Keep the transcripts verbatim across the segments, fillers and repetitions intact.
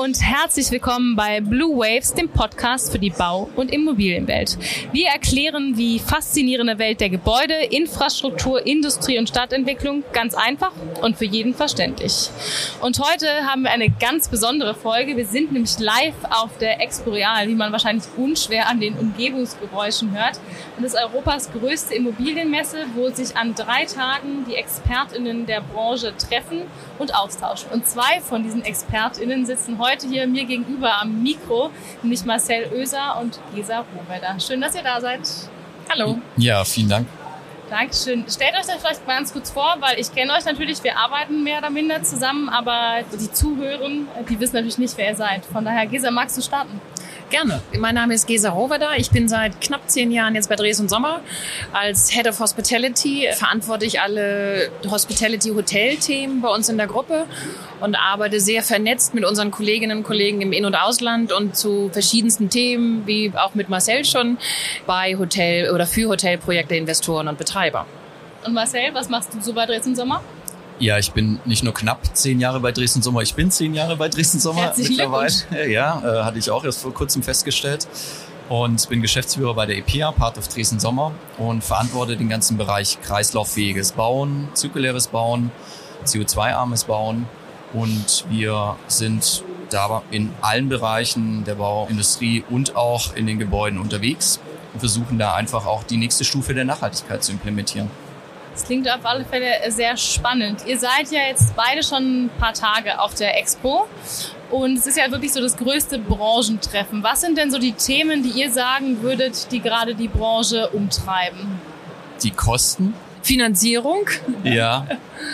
und herzlich willkommen bei Blue Waves, dem Podcast für die Bau- und Immobilienwelt. Wir erklären die faszinierende Welt der Gebäude, Infrastruktur, Industrie und Stadtentwicklung ganz einfach und für jeden verständlich. Und heute haben wir eine ganz besondere Folge. Wir sind nämlich live auf der Expo Real, wie man wahrscheinlich unschwer an den Umgebungsgeräuschen hört. Und das ist Europas größte Immobilienmesse, wo sich an drei Tagen die ExpertInnen der Branche treffen und austauschen. Und zwei von diesen ExpertInnen sitzen heute hier mir gegenüber am Mikro, nämlich Marcel Oeser und Gesa Rohwedder. Schön, dass ihr da seid. Hallo. Ja, vielen Dank. Dankeschön. Stellt euch das vielleicht ganz kurz vor, weil ich kenne euch natürlich, wir arbeiten mehr oder minder zusammen, aber die Zuhörer, die wissen natürlich nicht, wer ihr seid. Von daher, Gesa, magst du starten? Gerne. Mein Name ist Gesa Rohwedder. Ich bin seit knapp zehn Jahren jetzt bei Dres und Sommer als Head of Hospitality. Verantworte ich alle Hospitality-Hotel-Themen bei uns in der Gruppe und arbeite sehr vernetzt mit unseren Kolleginnen und Kollegen im In- und Ausland und zu verschiedensten Themen, wie auch mit Marcel schon, bei Hotel- oder für Hotelprojekte, Investoren und Betreiber. Und Marcel, was machst du so bei Dres und Sommer? Ja, ich bin nicht nur knapp zehn Jahre bei Dres und Sommer, ich bin zehn Jahre bei Dres und Sommer Herzlichen mittlerweile. Ja, äh, hatte ich auch erst vor kurzem festgestellt. Und bin Geschäftsführer bei der E P A, Part of Dres und Sommer, und verantworte den ganzen Bereich kreislauffähiges Bauen, zirkuläres Bauen, C O zwei armes Bauen. Und wir sind da in allen Bereichen der Bauindustrie und auch in den Gebäuden unterwegs und versuchen da einfach auch die nächste Stufe der Nachhaltigkeit zu implementieren. Das klingt auf alle Fälle sehr spannend. Ihr seid ja jetzt beide schon ein paar Tage auf der Expo und es ist ja wirklich so das größte Branchentreffen. Was sind denn so die Themen, die ihr sagen würdet, die gerade die Branche umtreiben? Die Kosten. Finanzierung. Ja.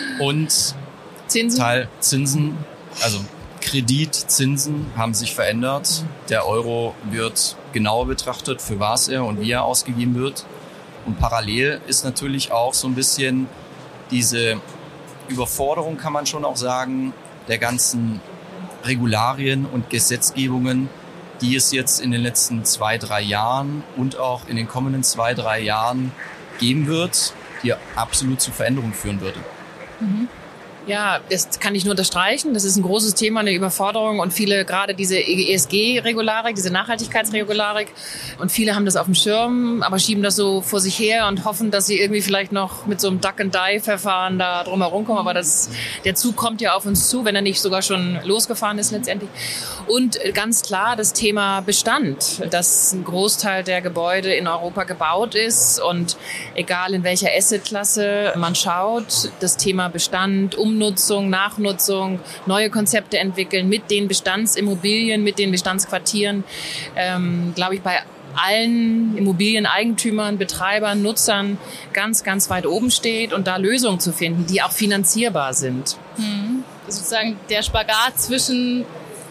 Und Zinsen. Teil Zinsen, also Kredit, Zinsen haben sich verändert. Der Euro wird genauer betrachtet, für was er und wie er ausgegeben wird. Und parallel ist natürlich auch so ein bisschen diese Überforderung, kann man schon auch sagen, der ganzen Regularien und Gesetzgebungen, die es jetzt in den letzten zwei, drei Jahren und auch in den kommenden zwei, drei Jahren geben wird, die absolut zu Veränderungen führen würde. Mhm. Ja, das kann ich nur unterstreichen. Das ist ein großes Thema, eine Überforderung und viele, gerade diese E S G-Regularik, diese Nachhaltigkeitsregularik, und viele haben das auf dem Schirm, aber schieben das so vor sich her und hoffen, dass sie irgendwie vielleicht noch mit so einem Duck-and-Die-Verfahren da drum herum kommen. Aber das, der Zug kommt ja auf uns zu, wenn er nicht sogar schon losgefahren ist letztendlich. Und ganz klar das Thema Bestand, dass ein Großteil der Gebäude in Europa gebaut ist und egal in welcher Assetklasse man schaut, das Thema Bestand, Umnutzung, Nachnutzung, neue Konzepte entwickeln mit den Bestandsimmobilien, mit den Bestandsquartieren, ähm, glaube ich, bei allen Immobilieneigentümern, Betreibern, Nutzern ganz, ganz weit oben steht und da Lösungen zu finden, die auch finanzierbar sind. Mhm. Sozusagen der Spagat zwischen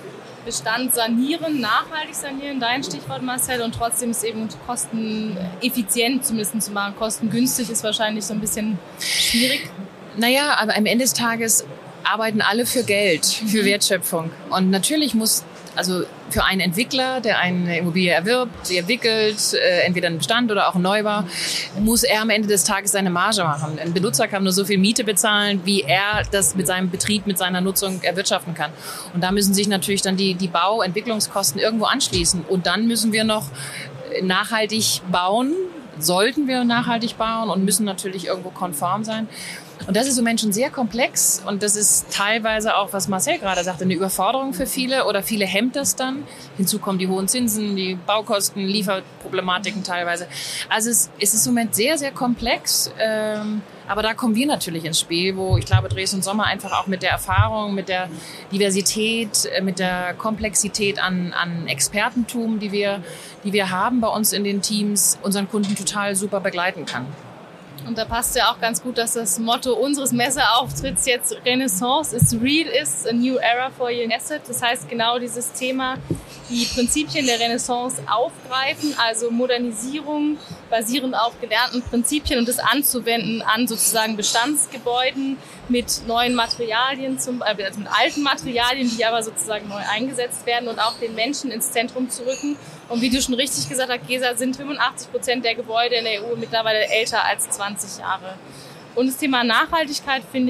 Bestand sanieren, nachhaltig sanieren, dein Stichwort, Marcel, und trotzdem ist eben kosteneffizient zumindest zu machen. Kostengünstig ist wahrscheinlich so ein bisschen schwierig. Naja, aber am Ende des Tages arbeiten alle für Geld, für Wertschöpfung. Und natürlich muss, also für einen Entwickler, der eine Immobilie erwirbt, sie entwickelt, äh, entweder einen Bestand oder auch einen Neubau, muss er am Ende des Tages seine Marge machen. Ein Benutzer kann nur so viel Miete bezahlen, wie er das mit seinem Betrieb, mit seiner Nutzung erwirtschaften kann. Und da müssen sich natürlich dann die, die Bau-, Entwicklungskosten irgendwo anschließen. Und dann müssen wir noch nachhaltig bauen, sollten wir nachhaltig bauen und müssen natürlich irgendwo konform sein. Und das ist im Moment schon sehr komplex und das ist teilweise auch, was Marcel gerade sagte, eine Überforderung für viele oder viele hemmt das dann. Hinzu kommen die hohen Zinsen, die Baukosten, Lieferproblematiken teilweise. Also es, es ist im Moment sehr, sehr komplex, ähm, aber da kommen wir natürlich ins Spiel, wo ich glaube, Dres und Sommer einfach auch mit der Erfahrung, mit der Diversität, mit der Komplexität an, an Expertentum, die wir, die wir haben bei uns in den Teams, unseren Kunden total super begleiten kann. Und da passt ja auch ganz gut, dass das Motto unseres Messeauftritts jetzt Renaissance is real is, a new era for your asset. Das heißt genau dieses Thema, die Prinzipien der Renaissance aufgreifen, also Modernisierung basierend auf gelernten Prinzipien und das anzuwenden an sozusagen Bestandsgebäuden mit neuen Materialien, zum, also mit alten Materialien, die aber sozusagen neu eingesetzt werden und auch den Menschen ins Zentrum zu rücken. Und wie du schon richtig gesagt hast, Gesa, sind fünfundachtzig Prozent der Gebäude in der E U mittlerweile älter als zwanzig Jahre. Und das Thema Nachhaltigkeit finde ich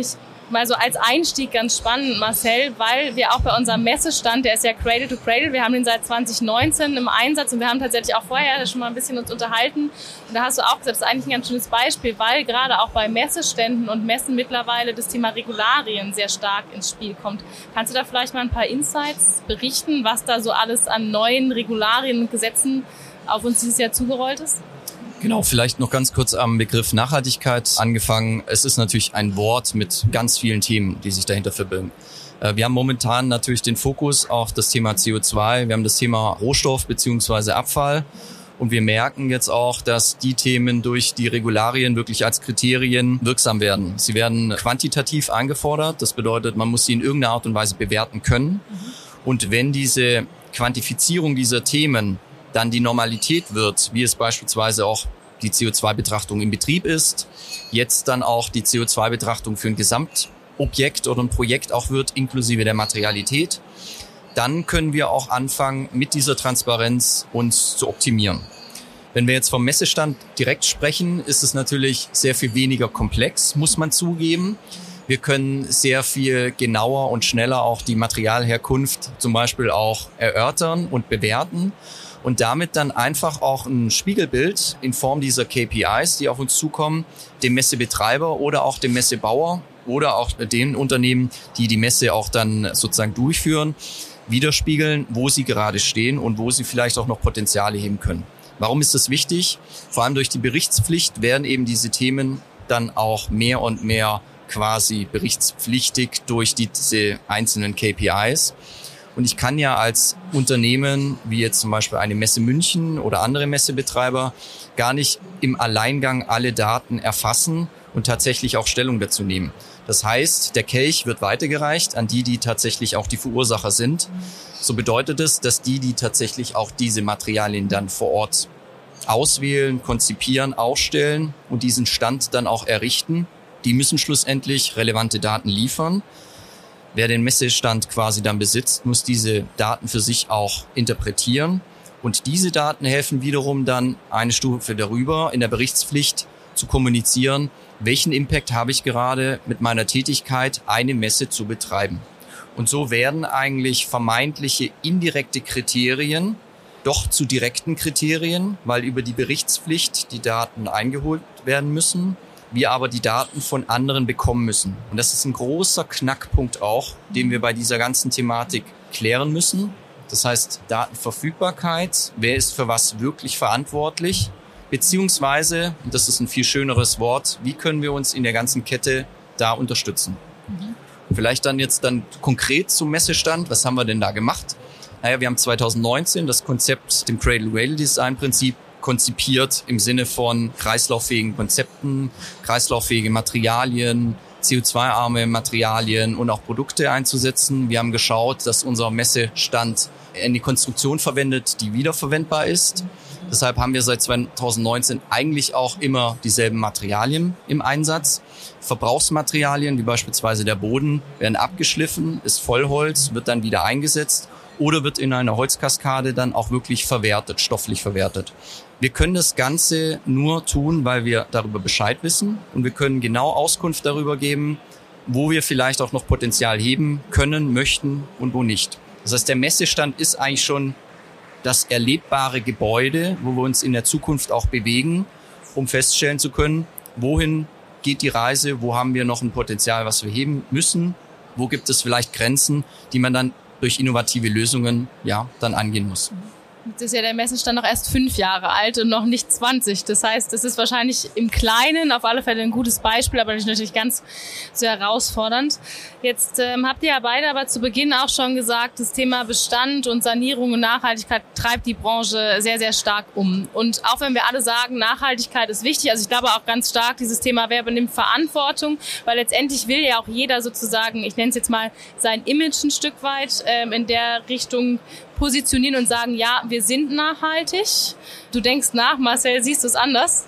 mal so als Einstieg ganz spannend, Marcel, weil wir auch bei unserem Messestand, der ist ja Cradle to Cradle, wir haben den seit zwanzig neunzehn im Einsatz und wir haben tatsächlich auch vorher schon mal ein bisschen uns unterhalten. Und da hast du auch gesagt, das ist eigentlich ein ganz schönes Beispiel, weil gerade auch bei Messeständen und Messen mittlerweile das Thema Regularien sehr stark ins Spiel kommt. Kannst du da vielleicht mal ein paar Insights berichten, was da so alles an neuen Regularien und Gesetzen auf uns dieses Jahr zugerollt ist? Genau, vielleicht noch ganz kurz am Begriff Nachhaltigkeit angefangen. Es ist natürlich ein Wort mit ganz vielen Themen, die sich dahinter verbirgen. Wir haben momentan natürlich den Fokus auf das Thema C O zwei, wir haben das Thema Rohstoff bzw. Abfall und wir merken jetzt auch, dass die Themen durch die Regularien wirklich als Kriterien wirksam werden. Sie werden quantitativ eingefordert, das bedeutet, man muss sie in irgendeiner Art und Weise bewerten können. Und wenn diese Quantifizierung dieser Themen dann die Normalität wird, wie es beispielsweise auch die C O zwei Betrachtung im Betrieb ist, jetzt dann auch die C O zwei Betrachtung für ein Gesamtobjekt oder ein Projekt auch wird, inklusive der Materialität, dann können wir auch anfangen, mit dieser Transparenz uns zu optimieren. Wenn wir jetzt vom Messestand direkt sprechen, ist es natürlich sehr viel weniger komplex, muss man zugeben. Wir können sehr viel genauer und schneller auch die Materialherkunft zum Beispiel auch erörtern und bewerten. Und damit dann einfach auch ein Spiegelbild in Form dieser K P Is, die auf uns zukommen, dem Messebetreiber oder auch dem Messebauer oder auch den Unternehmen, die die Messe auch dann sozusagen durchführen, widerspiegeln, wo sie gerade stehen und wo sie vielleicht auch noch Potenziale heben können. Warum ist das wichtig? Vor allem durch die Berichtspflicht werden eben diese Themen dann auch mehr und mehr quasi berichtspflichtig durch diese einzelnen K P Is. Und ich kann ja als Unternehmen, wie jetzt zum Beispiel eine Messe München oder andere Messebetreiber, gar nicht im Alleingang alle Daten erfassen und tatsächlich auch Stellung dazu nehmen. Das heißt, der Kelch wird weitergereicht an die, die tatsächlich auch die Verursacher sind. So bedeutet es, dass die, die tatsächlich auch diese Materialien dann vor Ort auswählen, konzipieren, ausstellen und diesen Stand dann auch errichten, die müssen schlussendlich relevante Daten liefern. Wer den Messestand quasi dann besitzt, muss diese Daten für sich auch interpretieren. Und diese Daten helfen wiederum dann eine Stufe darüber in der Berichtspflicht zu kommunizieren, welchen Impact habe ich gerade mit meiner Tätigkeit, eine Messe zu betreiben. Und so werden eigentlich vermeintliche indirekte Kriterien doch zu direkten Kriterien, weil über die Berichtspflicht die Daten eingeholt werden müssen, wir aber die Daten von anderen bekommen müssen. Und das ist ein großer Knackpunkt auch, den wir bei dieser ganzen Thematik klären müssen. Das heißt Datenverfügbarkeit, wer ist für was wirklich verantwortlich, beziehungsweise, und das ist ein viel schöneres Wort, wie können wir uns in der ganzen Kette da unterstützen. Mhm. Vielleicht dann jetzt dann konkret zum Messestand, was haben wir denn da gemacht? Naja, wir haben zwanzig neunzehn das Konzept, dem Cradle-to-Cradle-Design-Prinzip, konzipiert im Sinne von kreislauffähigen Konzepten, kreislauffähige Materialien, C O zwei arme Materialien und auch Produkte einzusetzen. Wir haben geschaut, dass unser Messestand eine Konstruktion verwendet, die wiederverwendbar ist. Deshalb haben wir seit zwanzig neunzehn eigentlich auch immer dieselben Materialien im Einsatz. Verbrauchsmaterialien, wie beispielsweise der Boden, werden abgeschliffen, ist Vollholz, wird dann wieder eingesetzt oder wird in einer Holzkaskade dann auch wirklich verwertet, stofflich verwertet. Wir können das Ganze nur tun, weil wir darüber Bescheid wissen und wir können genau Auskunft darüber geben, wo wir vielleicht auch noch Potenzial heben können, möchten und wo nicht. Das heißt, der Messestand ist eigentlich schon das erlebbare Gebäude, wo wir uns in der Zukunft auch bewegen, um feststellen zu können, wohin geht die Reise, wo haben wir noch ein Potenzial, was wir heben müssen, wo gibt es vielleicht Grenzen, die man dann durch innovative Lösungen ja dann angehen muss. Jetzt ist ja der Messestand noch erst fünf Jahre alt und noch nicht zwanzig. Das heißt, es ist wahrscheinlich im Kleinen auf alle Fälle ein gutes Beispiel, aber natürlich ganz so herausfordernd. Jetzt ähm, habt ihr ja beide aber zu Beginn auch schon gesagt, das Thema Bestand und Sanierung und Nachhaltigkeit treibt die Branche sehr, sehr stark um. Und auch wenn wir alle sagen, Nachhaltigkeit ist wichtig, also ich glaube auch ganz stark dieses Thema, wer übernimmt Verantwortung, weil letztendlich will ja auch jeder sozusagen, ich nenne es jetzt mal, sein Image ein Stück weit ähm, in der Richtung positionieren und sagen, ja, wir sind nachhaltig. Du denkst nach, Marcel, siehst du es anders?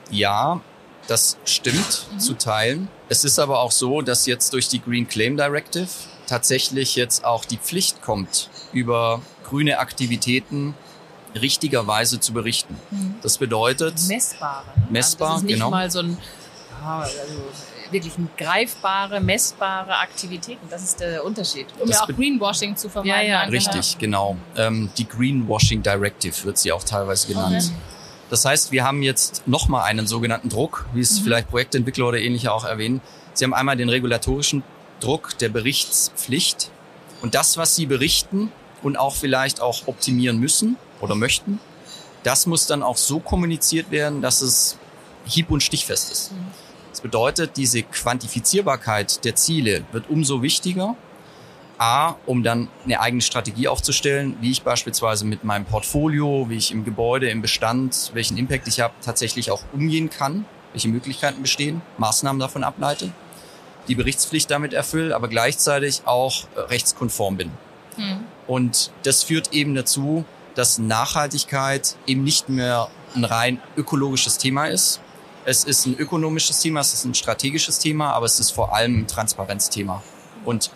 Ja, das stimmt mhm. zu teilen. Es ist aber auch so, dass jetzt durch die Green Claim Directive tatsächlich jetzt auch die Pflicht kommt, über grüne Aktivitäten richtigerweise zu berichten. Mhm. Das bedeutet messbare. Ne? Messbar, also das ist nicht genau. mal so ein, also wirklich greifbare, messbare Aktivitäten. Das ist der Unterschied. Um ja auch Greenwashing zu vermeiden. Ja, ja. Richtig, ja. Genau. Ähm, die Greenwashing Directive wird sie auch teilweise genannt. Okay. Das heißt, wir haben jetzt nochmal einen sogenannten Druck, wie es mhm. vielleicht Projektentwickler oder ähnliche auch erwähnen. Sie haben einmal den regulatorischen Druck der Berichtspflicht und das, was Sie berichten und auch vielleicht auch optimieren müssen oder möchten, das muss dann auch so kommuniziert werden, dass es hieb- und stichfest ist. Mhm. Das bedeutet, diese Quantifizierbarkeit der Ziele wird umso wichtiger. A, um dann eine eigene Strategie aufzustellen, wie ich beispielsweise mit meinem Portfolio, wie ich im Gebäude, im Bestand, welchen Impact ich habe, tatsächlich auch umgehen kann, welche Möglichkeiten bestehen, Maßnahmen davon ableite, die Berichtspflicht damit erfülle, aber gleichzeitig auch rechtskonform bin. Hm. Und das führt eben dazu, dass Nachhaltigkeit eben nicht mehr ein rein ökologisches Thema ist. Es ist ein ökonomisches Thema, es ist ein strategisches Thema, aber es ist vor allem ein Transparenzthema. Und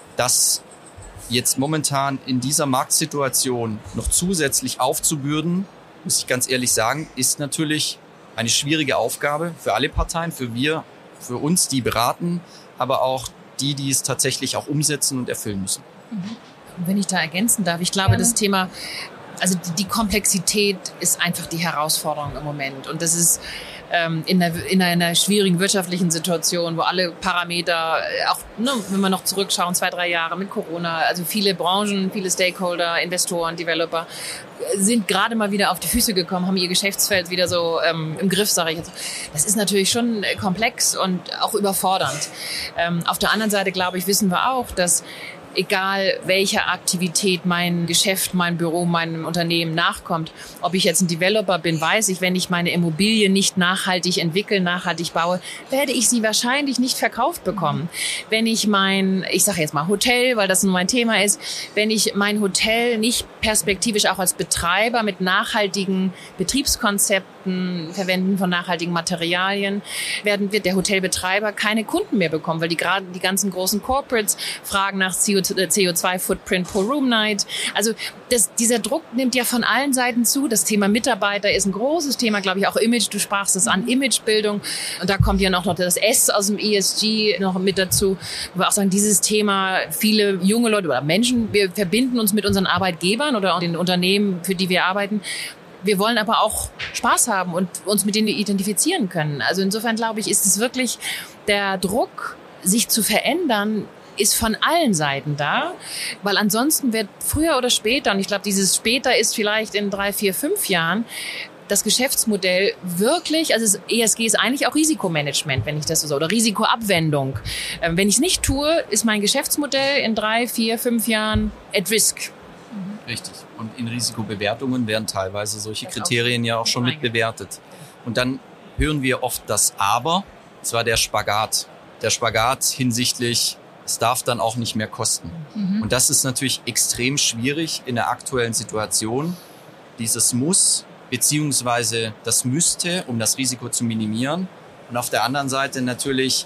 das jetzt momentan in dieser Marktsituation noch zusätzlich aufzubürden, muss ich ganz ehrlich sagen, ist natürlich eine schwierige Aufgabe für alle Parteien, für wir, für uns, die beraten, aber auch die, die es tatsächlich auch umsetzen und erfüllen müssen. Und wenn ich da ergänzen darf, ich glaube, Gerne. das Thema, also die Komplexität ist einfach die Herausforderung im Moment. Und das ist ähm, in, einer, in einer schwierigen wirtschaftlichen Situation, wo alle Parameter, auch ne, wenn wir noch zurückschauen, zwei, drei Jahre mit Corona, also viele Branchen, viele Stakeholder, Investoren, Developer sind gerade mal wieder auf die Füße gekommen, haben ihr Geschäftsfeld wieder so ähm, im Griff, sage ich jetzt. Das ist natürlich schon komplex und auch überfordernd. Ähm, auf der anderen Seite, glaube ich, wissen wir auch, dass egal welcher Aktivität mein Geschäft, mein Büro, meinem Unternehmen nachkommt, ob ich jetzt ein Developer bin, weiß ich, wenn ich meine Immobilie nicht nachhaltig entwickle, nachhaltig baue, werde ich sie wahrscheinlich nicht verkauft bekommen. Wenn ich mein, ich sage jetzt mal Hotel, weil das nun mein Thema ist, wenn ich mein Hotel nicht perspektivisch auch als Betreiber mit nachhaltigen Betriebskonzepten, Verwenden von nachhaltigen Materialien, werden wird der Hotelbetreiber keine Kunden mehr bekommen, weil die gerade die ganzen großen Corporates fragen nach C O zwei Footprint pro Room Night. Also das, dieser Druck nimmt ja von allen Seiten zu. Das Thema Mitarbeiter ist ein großes Thema, glaube ich, auch Image. Du sprachst es an, Imagebildung. Und da kommt ja noch das S aus dem E S G noch mit dazu. Wo wir auch sagen, dieses Thema, viele junge Leute oder Menschen, wir verbinden uns mit unseren Arbeitgebern oder auch den Unternehmen, für die wir arbeiten. Wir wollen aber auch Spaß haben und uns mit denen identifizieren können. Also insofern, glaube ich, ist es wirklich der Druck, sich zu verändern, ist von allen Seiten da, weil ansonsten wird früher oder später, und ich glaube, dieses später ist vielleicht in drei, vier, fünf Jahren, das Geschäftsmodell wirklich, also E S G ist eigentlich auch Risikomanagement, wenn ich das so sage, oder Risikoabwendung. Ähm, wenn ich es nicht tue, ist mein Geschäftsmodell in drei, vier, fünf Jahren at risk. Richtig. Und in Risikobewertungen werden teilweise solche Kriterien ja auch schon mit bewertet. Und dann hören wir oft das Aber, und zwar der Spagat. Der Spagat hinsichtlich, es darf dann auch nicht mehr kosten. Mhm. Und das ist natürlich extrem schwierig in der aktuellen Situation. Dieses Muss beziehungsweise das Müsste, um das Risiko zu minimieren. Und auf der anderen Seite natürlich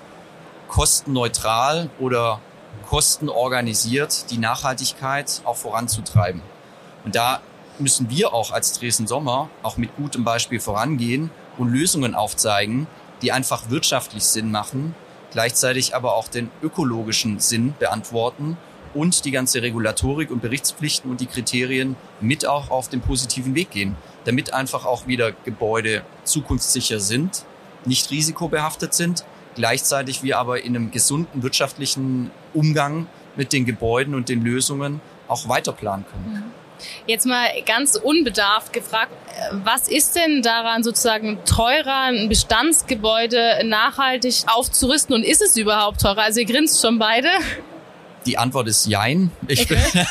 kostenneutral oder kostenorganisiert die Nachhaltigkeit auch voranzutreiben. Und da müssen wir auch als Dresden Sommer auch mit gutem Beispiel vorangehen und Lösungen aufzeigen, die einfach wirtschaftlich Sinn machen, gleichzeitig aber auch den ökologischen Sinn beantworten und die ganze Regulatorik und Berichtspflichten und die Kriterien mit auch auf den positiven Weg gehen, damit einfach auch wieder Gebäude zukunftssicher sind, nicht risikobehaftet sind, gleichzeitig wir aber in einem gesunden wirtschaftlichen Umgang mit den Gebäuden und den Lösungen auch weiter planen können. Jetzt mal ganz unbedarft gefragt, was ist denn daran sozusagen teurer, ein Bestandsgebäude nachhaltig aufzurüsten, und ist es überhaupt teurer? Also ihr grinst schon beide. Die Antwort ist Jein. Ich okay. bin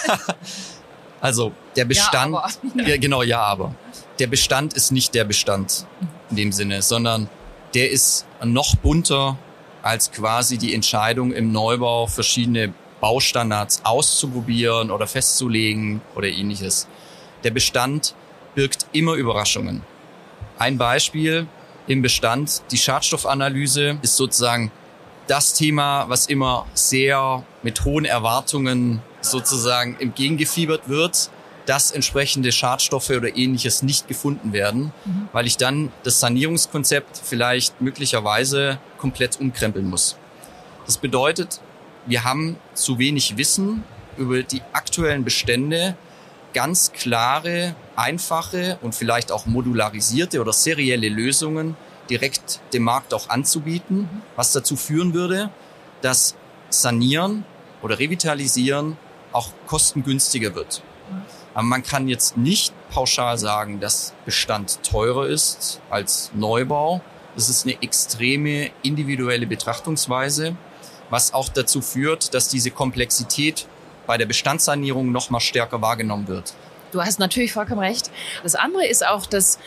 also der Bestand, ja, aber. Ja, genau, ja, aber. Der Bestand ist nicht der Bestand in dem Sinne, sondern der ist noch bunter als quasi die Entscheidung im Neubau, verschiedene Baustandards auszuprobieren oder festzulegen oder ähnliches. Der Bestand birgt immer Überraschungen. Ein Beispiel im Bestand, die Schadstoffanalyse ist sozusagen das Thema, was immer sehr mit hohen Erwartungen sozusagen entgegengefiebert wird. dass entsprechende Schadstoffe oder Ähnliches nicht gefunden werden, mhm. weil ich dann das Sanierungskonzept vielleicht möglicherweise komplett umkrempeln muss. Das bedeutet, wir haben zu wenig Wissen über die aktuellen Bestände, ganz klare, einfache und vielleicht auch modularisierte oder serielle Lösungen direkt dem Markt auch anzubieten, mhm. was dazu führen würde, dass Sanieren oder Revitalisieren auch kostengünstiger wird. Aber man kann jetzt nicht pauschal sagen, dass Bestand teurer ist als Neubau. Das ist eine extreme individuelle Betrachtungsweise, was auch dazu führt, dass diese Komplexität bei der Bestandssanierung noch mal stärker wahrgenommen wird. Du hast natürlich vollkommen recht. Das andere ist auch, dass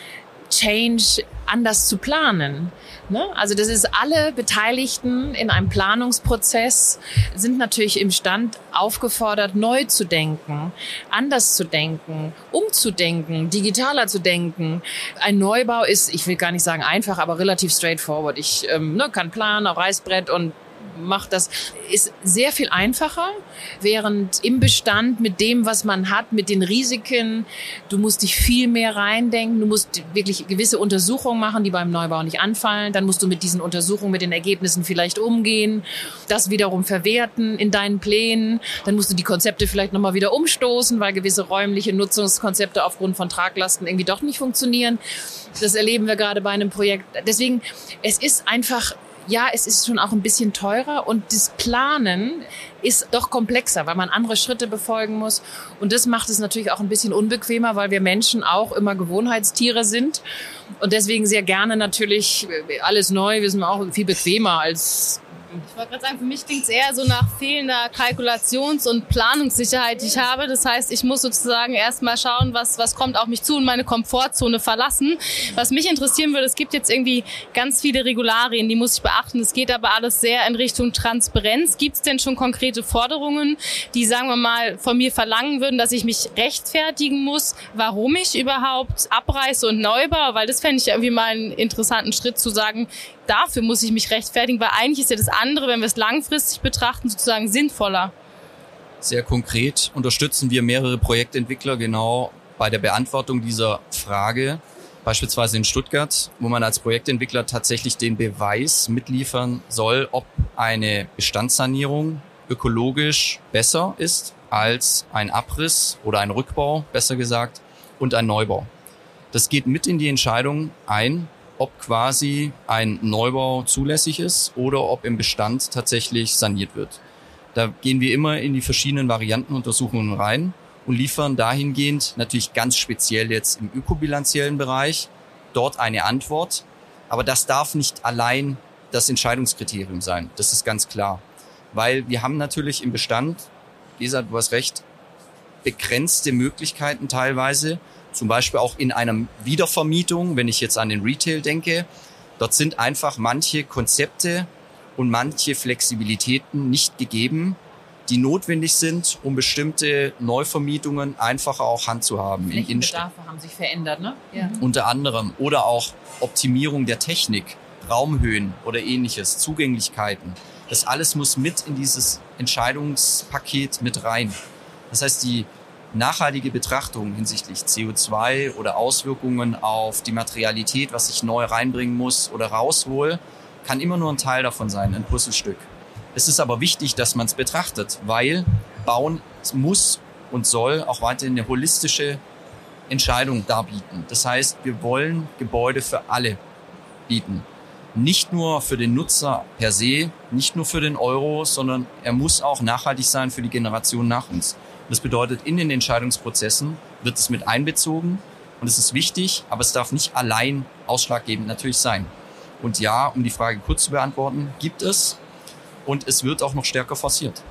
Change anders zu planen. Ne? Also das ist, alle Beteiligten in einem Planungsprozess sind natürlich im Stand aufgefordert, neu zu denken, anders zu denken, umzudenken, digitaler zu denken. Ein Neubau ist, ich will gar nicht sagen einfach, aber relativ straightforward. Ich ähm, ne, kann planen auf Reißbrett und macht das, ist sehr viel einfacher, während im Bestand mit dem, was man hat, mit den Risiken, du musst dich viel mehr reindenken, du musst wirklich gewisse Untersuchungen machen, die beim Neubau nicht anfallen, dann musst du mit diesen Untersuchungen, mit den Ergebnissen vielleicht umgehen, das wiederum verwerten in deinen Plänen, dann musst du die Konzepte vielleicht nochmal wieder umstoßen, weil gewisse räumliche Nutzungskonzepte aufgrund von Traglasten irgendwie doch nicht funktionieren. Das erleben wir gerade bei einem Projekt. Deswegen, es ist einfach, ja, es ist schon auch ein bisschen teurer und das Planen ist doch komplexer, weil man andere Schritte befolgen muss. Und das macht es natürlich auch ein bisschen unbequemer, weil wir Menschen auch immer Gewohnheitstiere sind und deswegen sehr gerne natürlich alles neu. Wir sind auch viel bequemer als... Ich wollte gerade sagen, für mich klingt es eher so nach fehlender Kalkulations- und Planungssicherheit, die ich habe. Das heißt, ich muss sozusagen erstmal schauen, was, was kommt auf mich zu und meine Komfortzone verlassen. Was mich interessieren würde, es gibt jetzt irgendwie ganz viele Regularien, die muss ich beachten. Es geht aber alles sehr in Richtung Transparenz. Gibt es denn schon konkrete Forderungen, die, sagen wir mal, von mir verlangen würden, dass ich mich rechtfertigen muss, warum ich überhaupt abreiße und neu baue? Weil das fände ich irgendwie mal einen interessanten Schritt zu sagen, dafür muss ich mich rechtfertigen, weil eigentlich ist ja das andere, wenn wir es langfristig betrachten, sozusagen sinnvoller. Sehr konkret unterstützen wir mehrere Projektentwickler genau bei der Beantwortung dieser Frage, beispielsweise in Stuttgart, wo man als Projektentwickler tatsächlich den Beweis mitliefern soll, ob eine Bestandssanierung ökologisch besser ist als ein Abriss oder ein Rückbau, besser gesagt, und ein Neubau. Das geht mit in die Entscheidung ein, ob quasi ein Neubau zulässig ist oder ob im Bestand tatsächlich saniert wird. Da gehen wir immer in die verschiedenen Variantenuntersuchungen rein und liefern dahingehend natürlich ganz speziell jetzt im ökobilanziellen Bereich dort eine Antwort. Aber das darf nicht allein das Entscheidungskriterium sein. Das ist ganz klar. Weil wir haben natürlich im Bestand, Lisa, du hast recht, begrenzte Möglichkeiten teilweise, zum Beispiel auch in einer Wiedervermietung, wenn ich jetzt an den Retail denke. Dort sind einfach manche Konzepte und manche Flexibilitäten nicht gegeben, die notwendig sind, um bestimmte Neuvermietungen einfacher auch handzuhaben. Flächenbedarfe haben sich verändert, ne? Ja. Unter anderem. Oder auch Optimierung der Technik, Raumhöhen oder ähnliches, Zugänglichkeiten. Das alles muss mit in dieses Entscheidungspaket mit rein. Das heißt, die nachhaltige Betrachtung hinsichtlich C O zwei oder Auswirkungen auf die Materialität, was ich neu reinbringen muss oder raushole, kann immer nur ein Teil davon sein, ein Puzzlestück. Es ist aber wichtig, dass man es betrachtet, weil Bauen muss und soll auch weiterhin eine holistische Entscheidung darbieten. Das heißt, wir wollen Gebäude für alle bieten. Nicht nur für den Nutzer per se, nicht nur für den Euro, sondern er muss auch nachhaltig sein für die Generation nach uns. Das bedeutet, in den Entscheidungsprozessen wird es mit einbezogen und es ist wichtig, aber es darf nicht allein ausschlaggebend natürlich sein. Und ja, um die Frage kurz zu beantworten, gibt es und es wird auch noch stärker forciert.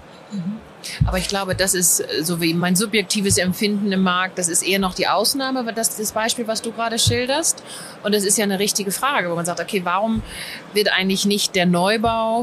Aber ich glaube, das ist so wie mein subjektives Empfinden im Markt, das ist eher noch die Ausnahme, weil das ist das Beispiel, was du gerade schilderst. Und das ist ja eine richtige Frage, wo man sagt, okay, warum wird eigentlich nicht der Neubau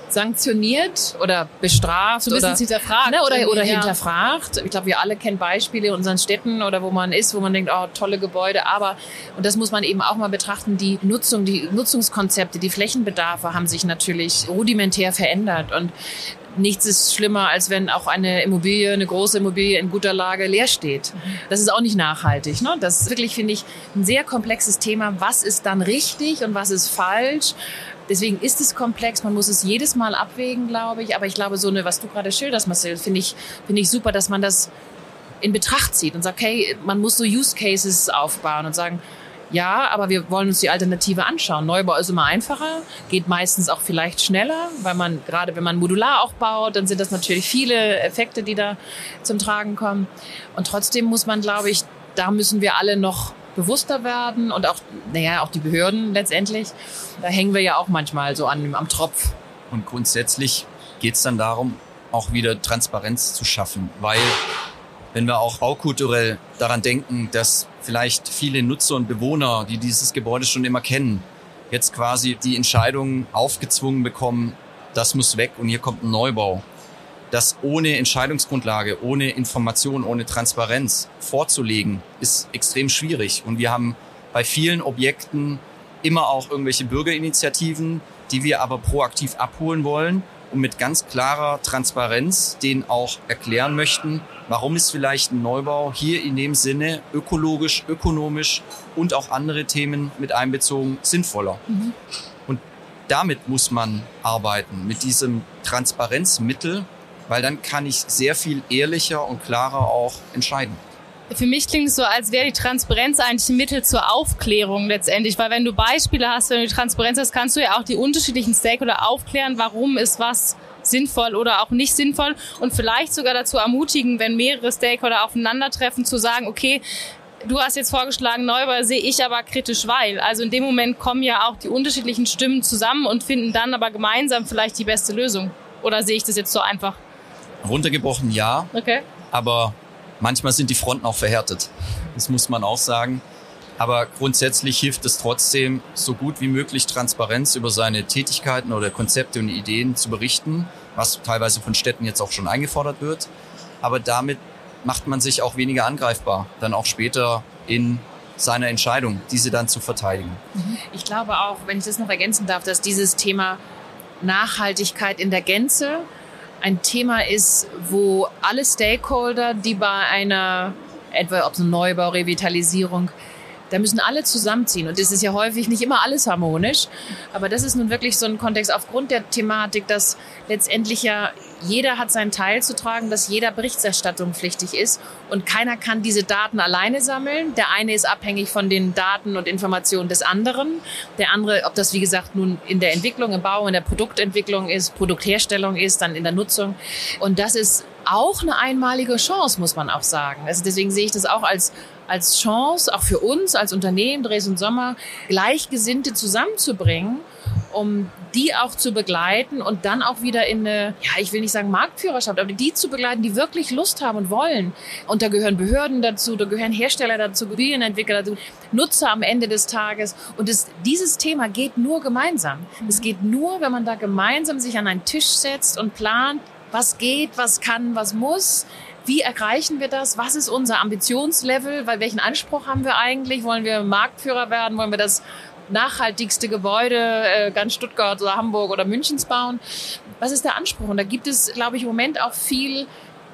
sanktioniert oder bestraft so ein bisschen oder hinterfragt, ne, oder, oder ja. hinterfragt. Ich glaube, wir alle kennen Beispiele in unseren Städten oder wo man ist, wo man denkt, oh, tolle Gebäude, aber, und das muss man eben auch mal betrachten, die Nutzung, die Nutzungskonzepte, die Flächenbedarfe haben sich natürlich rudimentär verändert und nichts ist schlimmer, als wenn auch eine Immobilie, eine große Immobilie in guter Lage leer steht. Das ist auch nicht nachhaltig. Ne? Das ist wirklich, finde ich, ein sehr komplexes Thema. Was ist dann richtig und was ist falsch? Deswegen ist es komplex. Man muss es jedes Mal abwägen, glaube ich. Aber ich glaube, so eine, was du gerade schilderst, Marcel, finde ich, finde ich super, dass man das in Betracht zieht und sagt, hey, man muss so Use Cases aufbauen und sagen, ja, aber wir wollen uns die Alternative anschauen. Neubau ist immer einfacher, geht meistens auch vielleicht schneller, weil man, gerade wenn man modular auch baut, dann sind das natürlich viele Effekte, die da zum Tragen kommen. Und trotzdem muss man, glaube ich, da müssen wir alle noch bewusster werden und auch, naja, auch die Behörden letztendlich. Da hängen wir ja auch manchmal so an, am Tropf. Und grundsätzlich geht es dann darum, auch wieder Transparenz zu schaffen, weil wenn wir auch baukulturell daran denken, dass vielleicht viele Nutzer und Bewohner, die dieses Gebäude schon immer kennen, jetzt quasi die Entscheidung aufgezwungen bekommen, das muss weg und hier kommt ein Neubau. Das ohne Entscheidungsgrundlage, ohne Information, ohne Transparenz vorzulegen, ist extrem schwierig. Und wir haben bei vielen Objekten immer auch irgendwelche Bürgerinitiativen, die wir aber proaktiv abholen wollen und mit ganz klarer Transparenz denen auch erklären möchten, warum ist vielleicht ein Neubau hier in dem Sinne ökologisch, ökonomisch und auch andere Themen mit einbezogen sinnvoller. Mhm. Und damit muss man arbeiten, mit diesem Transparenzmittel, weil dann kann ich sehr viel ehrlicher und klarer auch entscheiden. Für mich klingt es so, als wäre die Transparenz eigentlich ein Mittel zur Aufklärung letztendlich, weil wenn du Beispiele hast, wenn du die Transparenz hast, kannst du ja auch die unterschiedlichen Stakeholder aufklären, warum ist was sinnvoll oder auch nicht sinnvoll und vielleicht sogar dazu ermutigen, wenn mehrere Stakeholder aufeinandertreffen, zu sagen, okay, du hast jetzt vorgeschlagen, Neubau sehe ich aber kritisch, weil. Also in dem Moment kommen ja auch die unterschiedlichen Stimmen zusammen und finden dann aber gemeinsam vielleicht die beste Lösung. Oder sehe ich das jetzt so einfach? Runtergebrochen ja, okay. Aber manchmal sind die Fronten auch verhärtet. Das muss man auch sagen. Aber grundsätzlich hilft es trotzdem, so gut wie möglich Transparenz über seine Tätigkeiten oder Konzepte und Ideen zu berichten, was teilweise von Städten jetzt auch schon eingefordert wird. Aber damit macht man sich auch weniger angreifbar, dann auch später in seiner Entscheidung, diese dann zu verteidigen. Ich glaube auch, wenn ich das noch ergänzen darf, dass dieses Thema Nachhaltigkeit in der Gänze ein Thema ist, wo alle Stakeholder, die bei einer, etwa ob es ein Neubau, Revitalisierung, da müssen alle zusammenziehen. Und das ist ja häufig nicht immer alles harmonisch. Aber das ist nun wirklich so ein Kontext aufgrund der Thematik, dass letztendlich ja jeder hat seinen Teil zu tragen, dass jeder Berichterstattung pflichtig ist. Und keiner kann diese Daten alleine sammeln. Der eine ist abhängig von den Daten und Informationen des anderen. Der andere, ob das wie gesagt nun in der Entwicklung, im Bau, in der Produktentwicklung ist, Produktherstellung ist, dann in der Nutzung. Und das ist auch eine einmalige Chance, muss man auch sagen. Also deswegen sehe ich das auch als als Chance, auch für uns als Unternehmen, Dres und Sommer, Gleichgesinnte zusammenzubringen, um die auch zu begleiten und dann auch wieder in eine, ja, ich will nicht sagen Marktführerschaft, aber die zu begleiten, die wirklich Lust haben und wollen. Und da gehören Behörden dazu, da gehören Hersteller dazu, Immobilienentwickler dazu, Nutzer am Ende des Tages. Und das, dieses Thema geht nur gemeinsam. Es geht nur, wenn man da gemeinsam sich an einen Tisch setzt und plant, was geht, was kann, was muss. Wie erreichen wir das? Was ist unser Ambitionslevel? Weil welchen Anspruch haben wir eigentlich? Wollen wir Marktführer werden? Wollen wir das nachhaltigste Gebäude äh, ganz Stuttgart oder Hamburg oder Münchens bauen? Was ist der Anspruch? Und da gibt es, glaube ich, im Moment auch viel,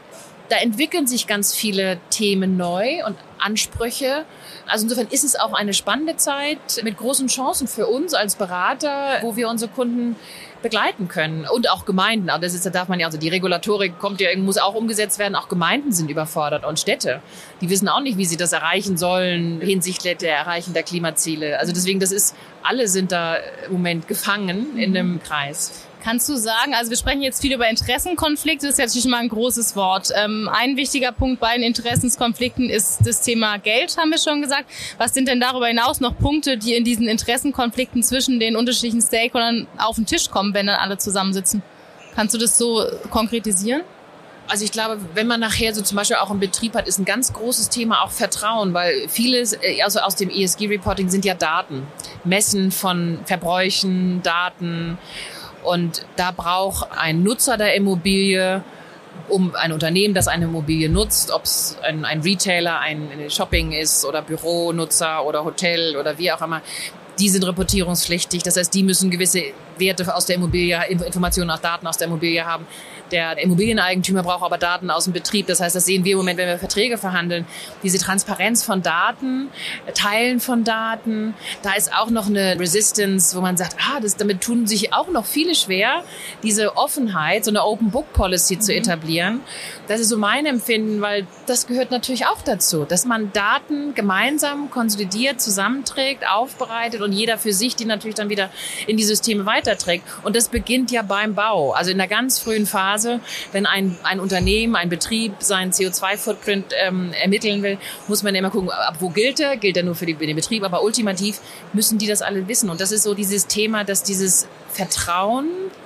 da entwickeln sich ganz viele Themen neu und Ansprüche. Also insofern ist es auch eine spannende Zeit mit großen Chancen für uns als Berater, wo wir unsere Kunden begleiten können und auch Gemeinden. Aber das ist, da darf man ja, also die Regulatorik kommt ja, muss auch umgesetzt werden. Auch Gemeinden sind überfordert und Städte. Die wissen auch nicht, wie sie das erreichen sollen hinsichtlich der Erreichen der Klimaziele. Also deswegen, das ist, alle sind da im Moment gefangen in einem Kreis. Kannst du sagen, also wir sprechen jetzt viel über Interessenkonflikte, das ist natürlich mal ein großes Wort. Ähm, ein wichtiger Punkt bei den Interessenkonflikten ist das Thema Geld, haben wir schon gesagt. Was sind denn darüber hinaus noch Punkte, die in diesen Interessenkonflikten zwischen den unterschiedlichen Stakeholdern auf den Tisch kommen, wenn dann alle zusammensitzen? Kannst du das so konkretisieren? Also ich glaube, wenn man nachher so zum Beispiel auch einen Betrieb hat, ist ein ganz großes Thema auch Vertrauen, weil vieles, also aus dem E S G-Reporting sind ja Daten. Messen von Verbräuchen, Daten. Und da braucht ein Nutzer der Immobilie, um ein Unternehmen, das eine Immobilie nutzt, ob es ein, ein Retailer, ein Shopping ist oder Büronutzer oder Hotel oder wie auch immer, die sind reportierungspflichtig. Das heißt, die müssen gewisse Werte aus der Immobilie, Informationen, auch Daten aus der Immobilie haben. Der Immobilieneigentümer braucht aber Daten aus dem Betrieb. Das heißt, das sehen wir im Moment, wenn wir Verträge verhandeln. Diese Transparenz von Daten, Teilen von Daten, da ist auch noch eine Resistance, wo man sagt, ah, das, damit tun sich auch noch viele schwer, diese Offenheit, so eine Open Book Policy mhm. zu etablieren. Das ist so mein Empfinden, weil das gehört natürlich auch dazu, dass man Daten gemeinsam konsolidiert, zusammenträgt, aufbereitet und jeder für sich die natürlich dann wieder in die Systeme weiterträgt. Und das beginnt ja beim Bau, also in der ganz frühen Phase. Wenn ein, ein Unternehmen, ein Betrieb seinen C O zwei Footprint ähm, ermitteln will, muss man immer gucken, ab wo gilt er? Gilt er nur für die, den Betrieb? Aber ultimativ müssen die das alle wissen. Und das ist so dieses Thema, dass dieses Vertrauen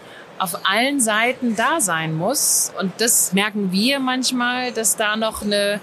auf allen Seiten da sein muss. Und das merken wir manchmal, dass da noch eine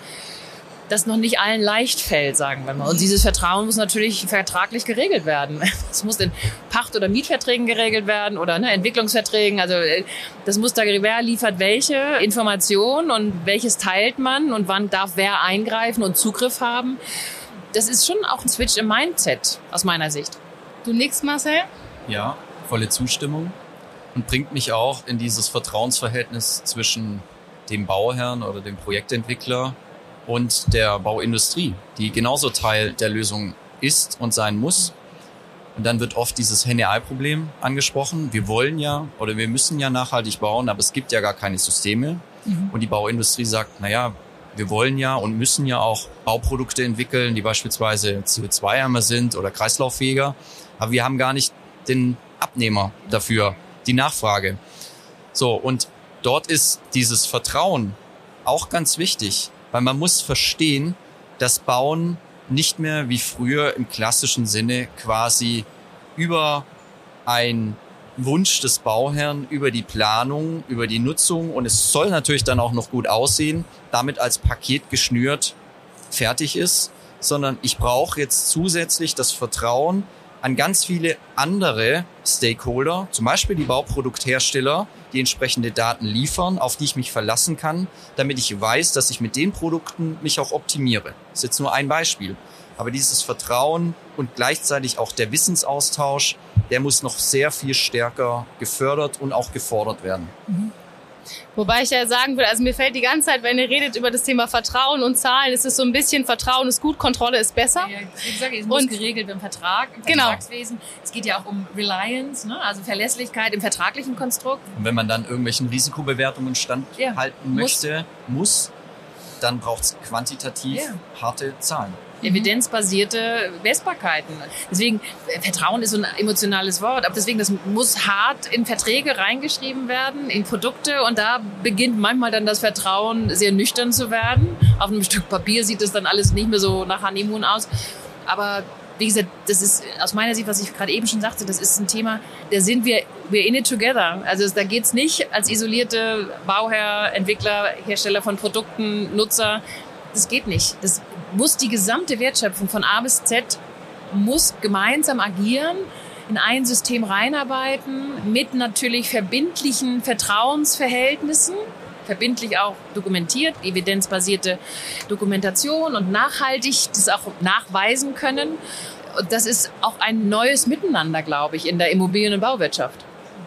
das noch nicht allen leicht fällt, sagen wir mal. Und dieses Vertrauen muss natürlich vertraglich geregelt werden. Das muss in Pacht- oder Mietverträgen geregelt werden oder ne, Entwicklungsverträgen. Also das muss da, wer liefert welche Informationen und welches teilt man und wann darf wer eingreifen und Zugriff haben. Das ist schon auch ein Switch im Mindset aus meiner Sicht. Du nix, Marcel? Ja, volle Zustimmung und bringt mich auch in dieses Vertrauensverhältnis zwischen dem Bauherrn oder dem Projektentwickler und der Bauindustrie, die genauso Teil der Lösung ist und sein muss. Und dann wird oft dieses Henne-Ei-Problem angesprochen. Wir wollen ja oder wir müssen ja nachhaltig bauen, aber es gibt ja gar keine Systeme. Mhm. Und die Bauindustrie sagt, naja, wir wollen ja und müssen ja auch Bauprodukte entwickeln, die beispielsweise C O zwei ärmer sind oder kreislauffähiger. Aber wir haben gar nicht den Abnehmer dafür, die Nachfrage. So, und dort ist dieses Vertrauen auch ganz wichtig. Weil man muss verstehen, dass Bauen nicht mehr wie früher im klassischen Sinne quasi über einen Wunsch des Bauherrn, über die Planung, über die Nutzung und es soll natürlich dann auch noch gut aussehen, damit als Paket geschnürt fertig ist, sondern ich brauche jetzt zusätzlich das Vertrauen an ganz viele andere Stakeholder, zum Beispiel die Bauprodukthersteller, die entsprechende Daten liefern, auf die ich mich verlassen kann, damit ich weiß, dass ich mit den Produkten mich auch optimiere. Das ist jetzt nur ein Beispiel. Aber dieses Vertrauen und gleichzeitig auch der Wissensaustausch, der muss noch sehr viel stärker gefördert und auch gefordert werden. Mhm. Wobei ich ja sagen will, also mir fällt die ganze Zeit, wenn ihr redet über das Thema Vertrauen und Zahlen, ist es so ein bisschen, Vertrauen ist gut, Kontrolle ist besser. Ja, ich sage, es muss und geregelt im Vertrag, im Vertragswesen. Genau. Es geht ja auch um Reliance, ne? Also Verlässlichkeit im vertraglichen Konstrukt. Und wenn man dann irgendwelchen Risikobewertungen standhalten ja, möchte, muss, muss dann braucht es quantitativ ja. harte Zahlen. Evidenzbasierte Messbarkeiten. Deswegen, Vertrauen ist so ein emotionales Wort, aber deswegen, das muss hart in Verträge reingeschrieben werden, in Produkte und da beginnt manchmal dann das Vertrauen sehr nüchtern zu werden. Auf einem Stück Papier sieht das dann alles nicht mehr so nach Honeymoon aus, aber wie gesagt, das ist aus meiner Sicht, was ich gerade eben schon sagte, das ist ein Thema, da sind wir, we're in it together. Also da geht's nicht als isolierte Bauherr, Entwickler, Hersteller von Produkten, Nutzer. Das geht nicht. Das muss die gesamte Wertschöpfung von A bis Z muss gemeinsam agieren, in ein System reinarbeiten, mit natürlich verbindlichen Vertrauensverhältnissen, verbindlich auch dokumentiert, evidenzbasierte Dokumentation und nachhaltig das auch nachweisen können. Und das ist auch ein neues Miteinander, glaube ich, in der Immobilien- und Bauwirtschaft.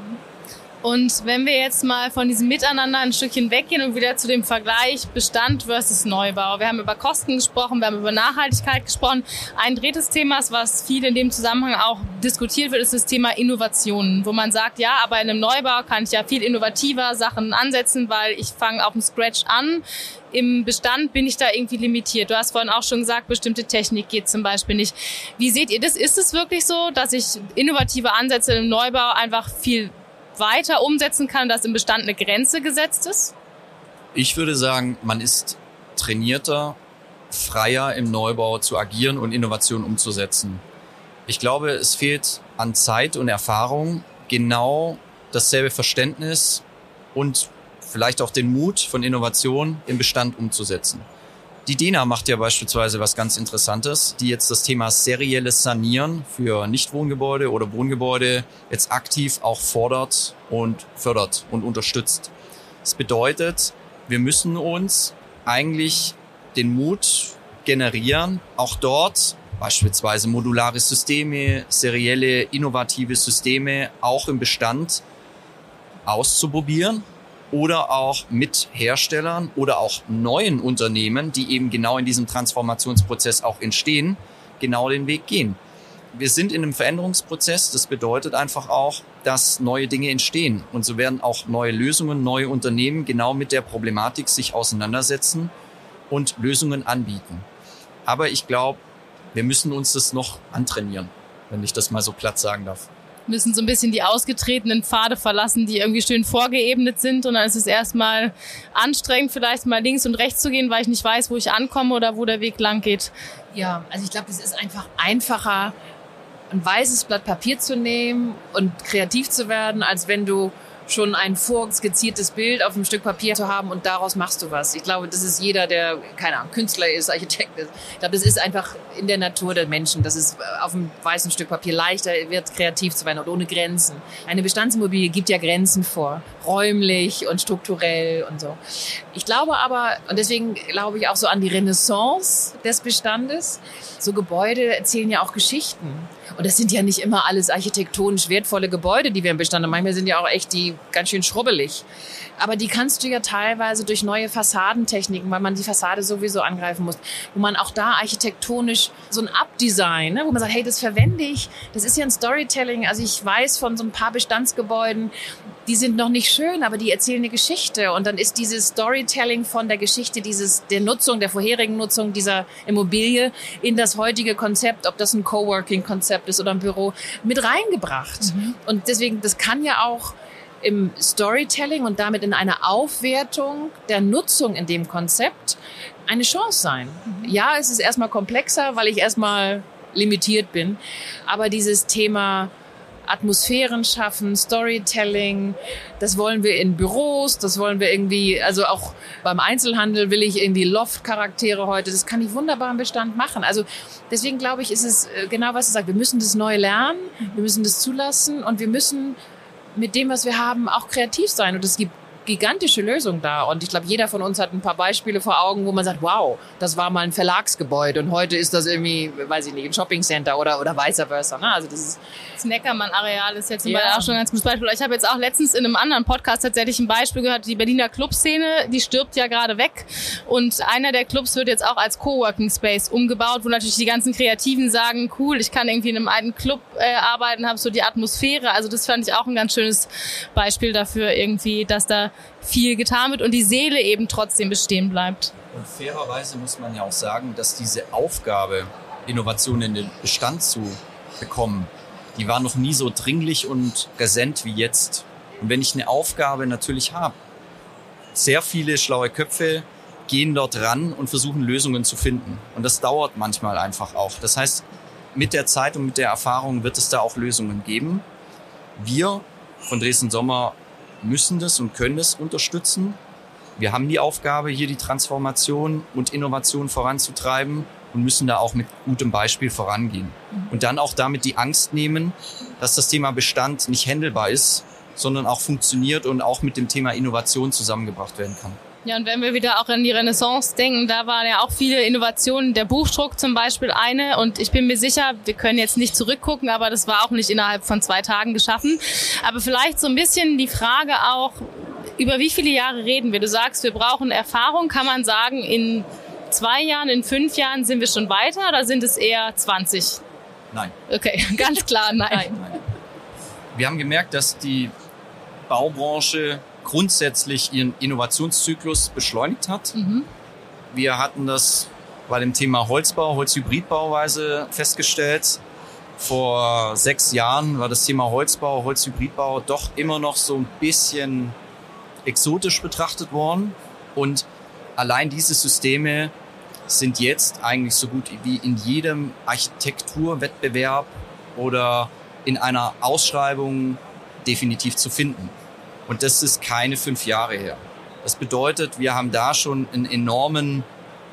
Und wenn wir jetzt mal von diesem Miteinander ein Stückchen weggehen und wieder zu dem Vergleich Bestand versus Neubau. Wir haben über Kosten gesprochen, wir haben über Nachhaltigkeit gesprochen. Ein drittes Thema, was viel in dem Zusammenhang auch diskutiert wird, ist das Thema Innovationen, wo man sagt, ja, aber in einem Neubau kann ich ja viel innovativer Sachen ansetzen, weil ich fange auf dem Scratch an. Im Bestand bin ich da irgendwie limitiert. Du hast vorhin auch schon gesagt, bestimmte Technik geht zum Beispiel nicht. Wie seht ihr das? Ist es wirklich so, dass ich innovative Ansätze im Neubau einfach viel weiter umsetzen kann, dass im Bestand eine Grenze gesetzt ist? Ich würde sagen, man ist trainierter, freier im Neubau zu agieren und Innovationen umzusetzen. Ich glaube, es fehlt an Zeit und Erfahrung genau dasselbe Verständnis und vielleicht auch den Mut von Innovation im Bestand umzusetzen. Die Dena macht ja beispielsweise was ganz Interessantes, die jetzt das Thema serielles Sanieren für Nichtwohngebäude oder Wohngebäude jetzt aktiv auch fordert und fördert und unterstützt. Das bedeutet, wir müssen uns eigentlich den Mut generieren, auch dort beispielsweise modulare Systeme, serielle, innovative Systeme auch im Bestand auszuprobieren oder auch mit Herstellern oder auch neuen Unternehmen, die eben genau in diesem Transformationsprozess auch entstehen, genau den Weg gehen. Wir sind in einem Veränderungsprozess. Das bedeutet einfach auch, dass neue Dinge entstehen. Und so werden auch neue Lösungen, neue Unternehmen genau mit der Problematik sich auseinandersetzen und Lösungen anbieten. Aber ich glaube, wir müssen uns das noch antrainieren, wenn ich das mal so platt sagen darf. Müssen so ein bisschen die ausgetretenen Pfade verlassen, die irgendwie schön vorgeebnet sind. Und dann ist es erstmal anstrengend, vielleicht mal links und rechts zu gehen, weil ich nicht weiß, wo ich ankomme oder wo der Weg lang geht. Ja, also ich glaube, es ist einfach einfacher, ein weißes Blatt Papier zu nehmen und kreativ zu werden, als wenn du schon ein vorskizziertes Bild auf einem Stück Papier zu haben und daraus machst du was. Ich glaube, das ist jeder, der, keine Ahnung, Künstler ist, Architekt ist. Ich glaube, das ist einfach in der Natur der Menschen, dass es auf einem weißen Stück Papier leichter wird, kreativ zu werden und ohne Grenzen. Eine Bestandsimmobilie gibt ja Grenzen vor, räumlich und strukturell und so. Ich glaube aber, und deswegen glaube ich auch so an die Renaissance des Bestandes, so Gebäude erzählen ja auch Geschichten. Und das sind ja nicht immer alles architektonisch wertvolle Gebäude, die wir im Bestand haben. Manchmal sind ja auch echt die ganz schön schrubbelig. Aber die kannst du ja teilweise durch neue Fassadentechniken, weil man die Fassade sowieso angreifen muss, wo man auch da architektonisch so ein Updesign, ne, wo man sagt, hey, das verwende ich, das ist ja ein Storytelling. Also ich weiß von so ein paar Bestandsgebäuden, die sind noch nicht schön, aber die erzählen eine Geschichte. Und dann ist dieses Storytelling von der Geschichte dieses, der Nutzung, der vorherigen Nutzung dieser Immobilie in das heutige Konzept, ob das ein Coworking-Konzept ist oder ein Büro, mit reingebracht. Mhm. Und deswegen, das kann ja auch im Storytelling und damit in einer Aufwertung der Nutzung in dem Konzept eine Chance sein. Mhm. Ja, es ist erstmal komplexer, weil ich erstmal limitiert bin. Aber dieses Thema Atmosphären schaffen, Storytelling, das wollen wir in Büros, das wollen wir irgendwie, also auch beim Einzelhandel will ich irgendwie Loft-Charaktere heute, das kann ich wunderbar im Bestand machen. Also deswegen glaube ich, ist es genau, was du sagst, wir müssen das neu lernen, wir müssen das zulassen und wir müssen mit dem, was wir haben, auch kreativ sein. Und es gibt gigantische Lösungen da. Und ich glaube, jeder von uns hat ein paar Beispiele vor Augen, wo man sagt, wow, das war mal ein Verlagsgebäude und heute ist das irgendwie, weiß ich nicht, ein Shoppingcenter oder, oder vice versa. Ne? Also das ist das Neckermann-Areal ist jetzt zum ja. Beispiel auch schon ein ganz gutes Beispiel. Ich habe jetzt auch letztens in einem anderen Podcast tatsächlich ein Beispiel gehört, die Berliner Clubszene, die stirbt ja gerade weg. Und einer der Clubs wird jetzt auch als Coworking Space umgebaut, wo natürlich die ganzen Kreativen sagen, cool, ich kann irgendwie in einem alten Club äh, arbeiten, habe so die Atmosphäre. Also das fand ich auch ein ganz schönes Beispiel dafür irgendwie, dass da viel getan wird und die Seele eben trotzdem bestehen bleibt. Und fairerweise muss man ja auch sagen, dass diese Aufgabe, Innovationen in den Bestand zu bekommen, die war noch nie so dringlich und präsent wie jetzt. Und wenn ich eine Aufgabe natürlich habe, sehr viele schlaue Köpfe gehen dort ran und versuchen Lösungen zu finden. Und das dauert manchmal einfach auch. Das heißt, mit der Zeit und mit der Erfahrung wird es da auch Lösungen geben. Wir von Dresden Sommer müssen das und können das unterstützen. Wir haben die Aufgabe, hier die Transformation und Innovation voranzutreiben und müssen da auch mit gutem Beispiel vorangehen. Und dann auch damit die Angst nehmen, dass das Thema Bestand nicht handelbar ist, sondern auch funktioniert und auch mit dem Thema Innovation zusammengebracht werden kann. Ja, und wenn wir wieder auch an die Renaissance denken, da waren ja auch viele Innovationen, der Buchdruck zum Beispiel eine. Und ich bin mir sicher, wir können jetzt nicht zurückgucken, aber das war auch nicht innerhalb von zwei Tagen geschaffen. Aber vielleicht so ein bisschen die Frage auch, über wie viele Jahre reden wir? Du sagst, wir brauchen Erfahrung. Kann man sagen, in zwei Jahren, in fünf Jahren sind wir schon weiter oder sind es eher zwanzig? Nein. Okay, ganz klar nein. nein. nein. Wir haben gemerkt, dass die Baubranche grundsätzlich ihren Innovationszyklus beschleunigt hat. Mhm. Wir hatten das bei dem Thema Holzbau, Holzhybridbauweise festgestellt. Vor sechs Jahren war das Thema Holzbau, Holzhybridbau doch immer noch so ein bisschen exotisch betrachtet worden. Und allein diese Systeme sind jetzt eigentlich so gut wie in jedem Architekturwettbewerb oder in einer Ausschreibung definitiv zu finden. Und das ist keine fünf Jahre her. Das bedeutet, wir haben da schon einen enormen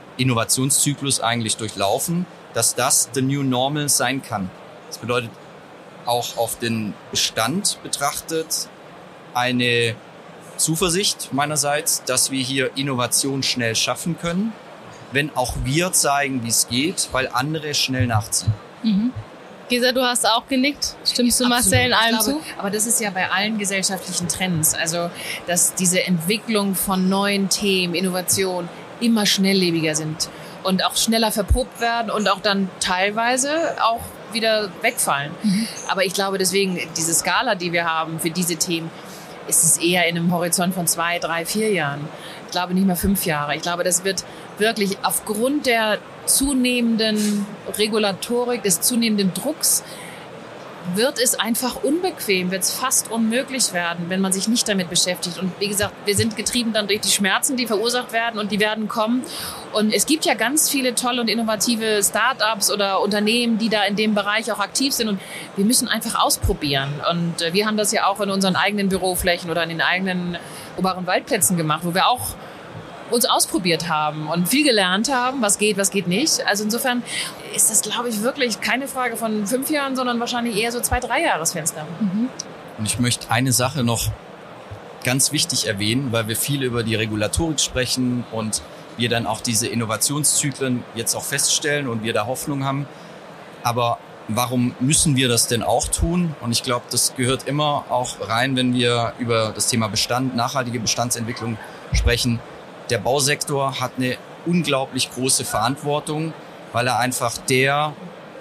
Innovationszyklus eigentlich durchlaufen, dass das the new normal sein kann. Das bedeutet auch auf den Bestand betrachtet eine Zuversicht meinerseits, dass wir hier Innovation schnell schaffen können, wenn auch wir zeigen, wie es geht, weil andere schnell nachziehen. Mhm. Gesa, du hast auch genickt. Stimmst du Marcel in allem zu? Aber das ist ja bei allen gesellschaftlichen Trends. Also, dass diese Entwicklung von neuen Themen, Innovation immer schnelllebiger sind und auch schneller verpuppt werden und auch dann teilweise auch wieder wegfallen. Mhm. Aber ich glaube deswegen, diese Skala, die wir haben für diese Themen, ist es eher in einem Horizont von zwei, drei, vier Jahren. Ich glaube nicht mehr fünf Jahre. Ich glaube, das wird wirklich aufgrund der zunehmenden Regulatorik, des zunehmenden Drucks, wird es einfach unbequem, wird es fast unmöglich werden, wenn man sich nicht damit beschäftigt. Und wie gesagt, wir sind getrieben dann durch die Schmerzen, die verursacht werden und die werden kommen. Und es gibt ja ganz viele tolle und innovative Start-ups oder Unternehmen, die da in dem Bereich auch aktiv sind. Und wir müssen einfach ausprobieren. Und wir haben das ja auch in unseren eigenen Büroflächen oder in den eigenen urbanen Waldplätzen gemacht, wo wir auch uns ausprobiert haben und viel gelernt haben, was geht, was geht nicht. Also insofern ist das, glaube ich, wirklich keine Frage von fünf Jahren, sondern wahrscheinlich eher so zwei, drei Jahresfenster. Mhm. Und ich möchte eine Sache noch ganz wichtig erwähnen, weil wir viel über die Regulatorik sprechen und wir dann auch diese Innovationszyklen jetzt auch feststellen und wir da Hoffnung haben. Aber warum müssen wir das denn auch tun? Und ich glaube, das gehört immer auch rein, wenn wir über das Thema Bestand, nachhaltige Bestandsentwicklung sprechen. Der Bausektor hat eine unglaublich große Verantwortung, weil er einfach der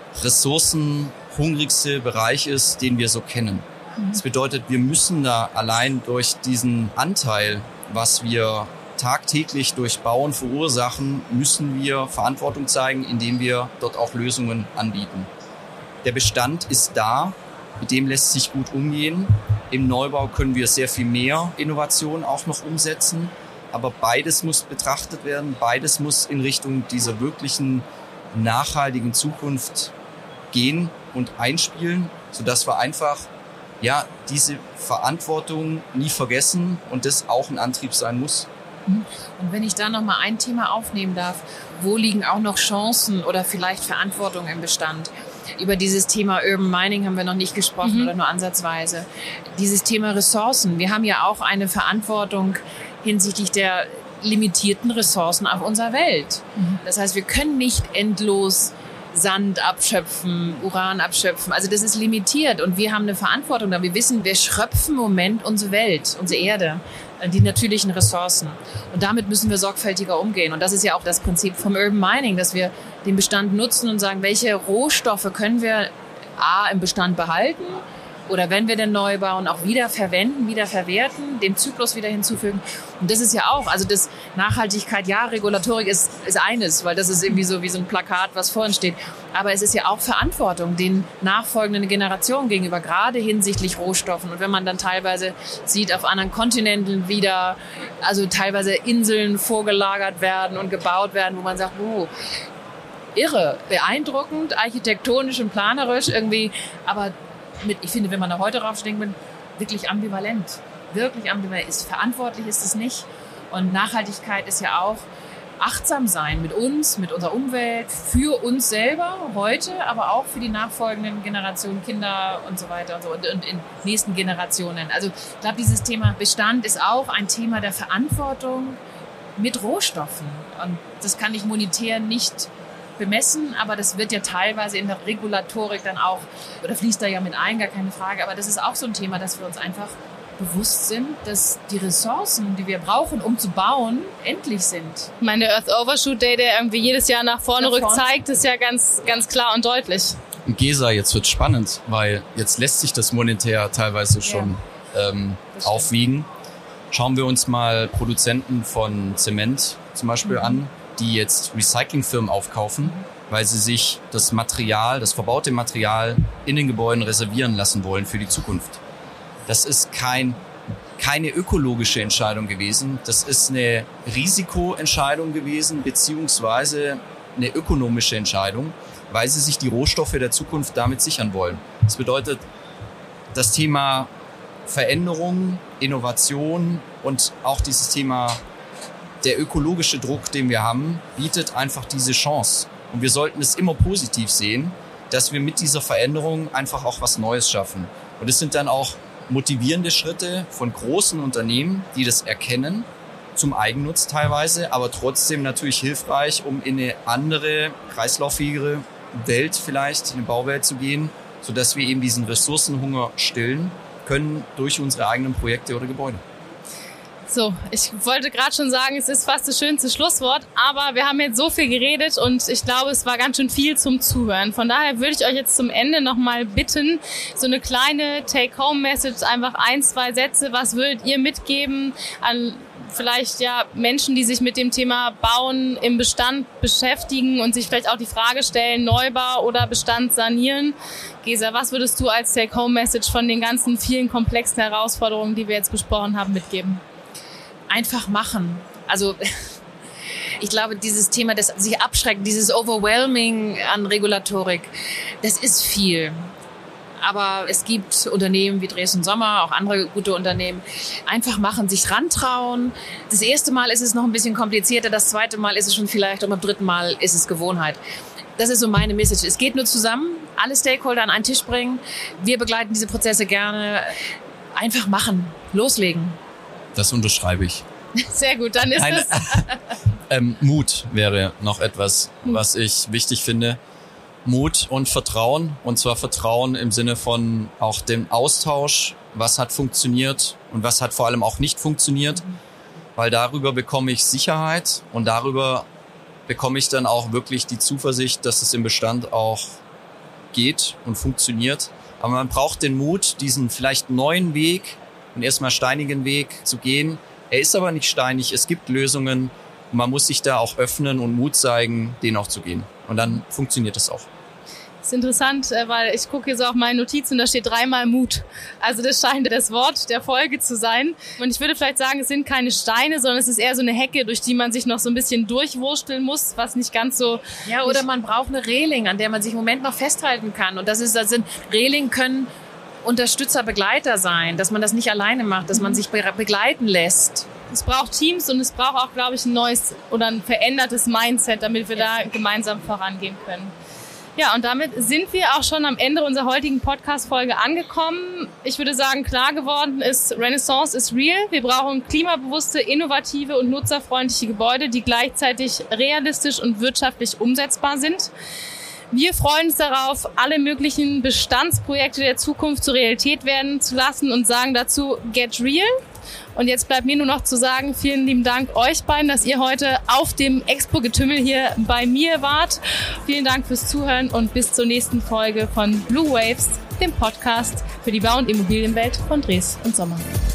ressourcenhungrigste Bereich ist, den wir so kennen. Mhm. Das bedeutet, wir müssen da allein durch diesen Anteil, was wir tagtäglich durch Bauen verursachen, müssen wir Verantwortung zeigen, indem wir dort auch Lösungen anbieten. Der Bestand ist da, mit dem lässt sich gut umgehen. Im Neubau können wir sehr viel mehr Innovation auch noch umsetzen. Aber beides muss betrachtet werden, beides muss in Richtung dieser wirklichen nachhaltigen Zukunft gehen und einspielen, sodass wir einfach ja diese Verantwortung nie vergessen und das auch ein Antrieb sein muss. Und wenn ich da noch mal ein Thema aufnehmen darf, wo liegen auch noch Chancen oder vielleicht Verantwortung im Bestand? Über dieses Thema Urban Mining haben wir noch nicht gesprochen mhm. oder nur ansatzweise. Dieses Thema Ressourcen. Wir haben ja auch eine Verantwortung hinsichtlich der limitierten Ressourcen auf unserer Welt. Mhm. Das heißt, wir können nicht endlos Sand abschöpfen, Uran abschöpfen. Also das ist limitiert und wir haben eine Verantwortung da. Wir wissen, wir schröpfen im Moment unsere Welt, unsere Erde, die natürlichen Ressourcen. Und damit müssen wir sorgfältiger umgehen. Und das ist ja auch das Prinzip vom Urban Mining, dass wir den Bestand nutzen und sagen, welche Rohstoffe können wir A, im Bestand behalten oder wenn wir den neu bauen, auch wieder verwenden, wieder verwerten, dem Zyklus wieder hinzufügen. Und das ist ja auch, also das Nachhaltigkeit, ja, Regulatorik ist, ist eines, weil das ist irgendwie so wie so ein Plakat, was vorhin steht. Aber es ist ja auch Verantwortung den nachfolgenden Generationen gegenüber, gerade hinsichtlich Rohstoffen. Und wenn man dann teilweise sieht, auf anderen Kontinenten wieder, also teilweise Inseln vorgelagert werden und gebaut werden, wo man sagt, oh, irre, beeindruckend, architektonisch und planerisch irgendwie, aber mit, ich finde, wenn man da heute drauf denkt, wirklich ambivalent. Wirklich ambivalent. Ist verantwortlich ist es nicht. Und Nachhaltigkeit ist ja auch achtsam sein mit uns, mit unserer Umwelt, für uns selber heute, aber auch für die nachfolgenden Generationen, Kinder und so weiter und so und, und in nächsten Generationen. Also ich glaube, dieses Thema Bestand ist auch ein Thema der Verantwortung mit Rohstoffen. Und das kann ich monetär nicht bemessen, aber das wird ja teilweise in der Regulatorik dann auch, oder fließt da ja mit ein, gar keine Frage, aber das ist auch so ein Thema, dass wir uns einfach bewusst sind, dass die Ressourcen, die wir brauchen, um zu bauen, endlich sind. Ich meine, der Earth Overshoot Day, der irgendwie jedes Jahr nach vorne rückt, zeigt, ist ja ganz, ganz klar und deutlich. Gesa, jetzt wird spannend, weil jetzt lässt sich das monetär teilweise schon ja, ähm, aufwiegen. Schauen wir uns mal Produzenten von Zement zum Beispiel mhm. an, die jetzt Recyclingfirmen aufkaufen, weil sie sich das Material, das verbaute Material in den Gebäuden reservieren lassen wollen für die Zukunft. Das ist kein, keine ökologische Entscheidung gewesen. Das ist eine Risikoentscheidung gewesen, beziehungsweise eine ökonomische Entscheidung, weil sie sich die Rohstoffe der Zukunft damit sichern wollen. Das bedeutet, das Thema Veränderung, Innovation und auch dieses Thema der ökologische Druck, den wir haben, bietet einfach diese Chance. Und wir sollten es immer positiv sehen, dass wir mit dieser Veränderung einfach auch was Neues schaffen. Und es sind dann auch motivierende Schritte von großen Unternehmen, die das erkennen, zum Eigennutz teilweise, aber trotzdem natürlich hilfreich, um in eine andere, kreislauffähigere Welt vielleicht, in eine Bauwelt zu gehen, sodass wir eben diesen Ressourcenhunger stillen können durch unsere eigenen Projekte oder Gebäude. So, ich wollte gerade schon sagen, es ist fast das schönste Schlusswort, aber wir haben jetzt so viel geredet und ich glaube, es war ganz schön viel zum Zuhören. Von daher würde ich euch jetzt zum Ende nochmal bitten, so eine kleine Take-Home-Message, einfach ein, zwei Sätze, was würdet ihr mitgeben an vielleicht ja Menschen, die sich mit dem Thema Bauen im Bestand beschäftigen und sich vielleicht auch die Frage stellen, Neubau oder Bestand sanieren. Gesa, was würdest du als Take-Home-Message von den ganzen vielen komplexen Herausforderungen, die wir jetzt besprochen haben, mitgeben? Einfach machen. Also ich glaube, dieses Thema, das sich abschreckt, dieses Overwhelming an Regulatorik, das ist viel. Aber es gibt Unternehmen wie Dresden Sommer, auch andere gute Unternehmen. Einfach machen, sich rantrauen. Das erste Mal ist es noch ein bisschen komplizierter, das zweite Mal ist es schon vielleicht und beim dritten Mal ist es Gewohnheit. Das ist so meine Message. Es geht nur zusammen, alle Stakeholder an einen Tisch bringen. Wir begleiten diese Prozesse gerne. Einfach machen, loslegen. Das unterschreibe ich. Sehr gut, dann ist Eine, es... ähm, Mut wäre noch etwas, was ich wichtig finde. Mut und Vertrauen. Und zwar Vertrauen im Sinne von auch dem Austausch. Was hat funktioniert und was hat vor allem auch nicht funktioniert. Weil darüber bekomme ich Sicherheit und darüber bekomme ich dann auch wirklich die Zuversicht, dass es im Bestand auch geht und funktioniert. Aber man braucht den Mut, diesen vielleicht neuen Weg, einen erstmal steinigen Weg zu gehen. Er ist aber nicht steinig, es gibt Lösungen und man muss sich da auch öffnen und Mut zeigen, den auch zu gehen. Und dann funktioniert es auch. Das ist interessant, weil ich gucke hier so auf meine Notizen und da steht dreimal Mut. Also das scheint das Wort der Folge zu sein. Und ich würde vielleicht sagen, es sind keine Steine, sondern es ist eher so eine Hecke, durch die man sich noch so ein bisschen durchwursteln muss, was nicht ganz so... Ja, oder man braucht eine Reling, an der man sich im Moment noch festhalten kann. Und das ist, das sind, Reling können Unterstützer, Begleiter sein, dass man das nicht alleine macht, dass man sich begleiten lässt. Es braucht Teams und es braucht auch, glaube ich, ein neues oder ein verändertes Mindset, damit wir da gemeinsam vorangehen können. Ja, und damit sind wir auch schon am Ende unserer heutigen Podcast-Folge angekommen. Ich würde sagen, klar geworden ist, Renaissance is real. Wir brauchen klimabewusste, innovative und nutzerfreundliche Gebäude, die gleichzeitig realistisch und wirtschaftlich umsetzbar sind. Wir freuen uns darauf, alle möglichen Bestandsprojekte der Zukunft zur Realität werden zu lassen und sagen dazu, get real. Und jetzt bleibt mir nur noch zu sagen, vielen lieben Dank euch beiden, dass ihr heute auf dem Expo-Getümmel hier bei mir wart. Vielen Dank fürs Zuhören und bis zur nächsten Folge von Blue Waves, dem Podcast für die Bau- und Immobilienwelt von Dresden und Sommer.